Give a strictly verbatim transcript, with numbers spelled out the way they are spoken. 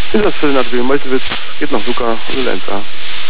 Ist das für natürlich, meiste wird, geht nach Luca, Lenza.